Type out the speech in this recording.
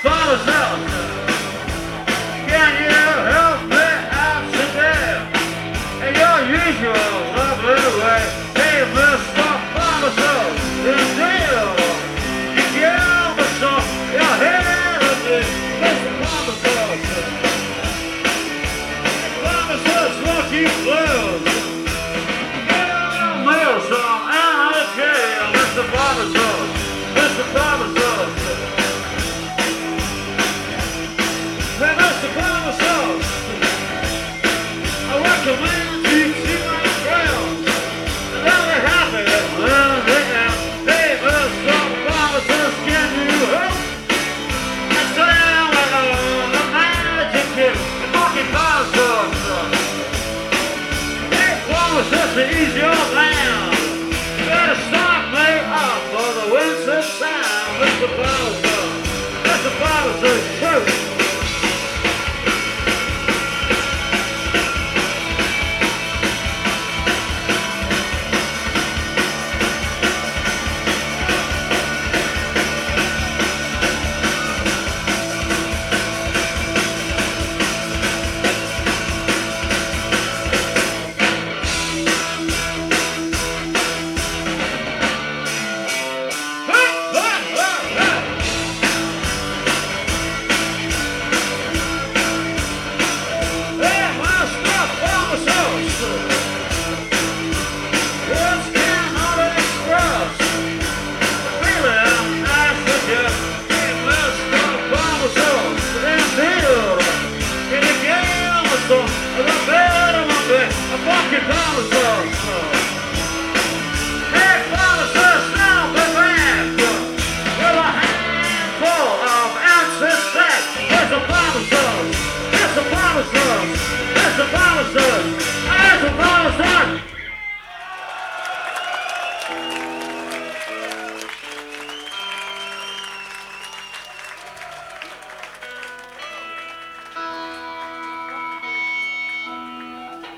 Father's house. Can you help me out today? In your usual lovely way. Hey, Mr. Father's house. This deal. You give me some. Your head of me. Mr. Father's house. Father's house, lucky blues. Mr. Father's house, Mr. Father's house. Hey, Mr. Father's house. I recommend you to my friends. And they'll be happy when they am. Hey, Mr. Father's house, can you help? I stand like a magic kid. The fucking Father's house. Hey, Father's house to ease your land. Better start me up for the winter time. Mr. Bowser, Mr. Bowser, shoot. That's the promise, son.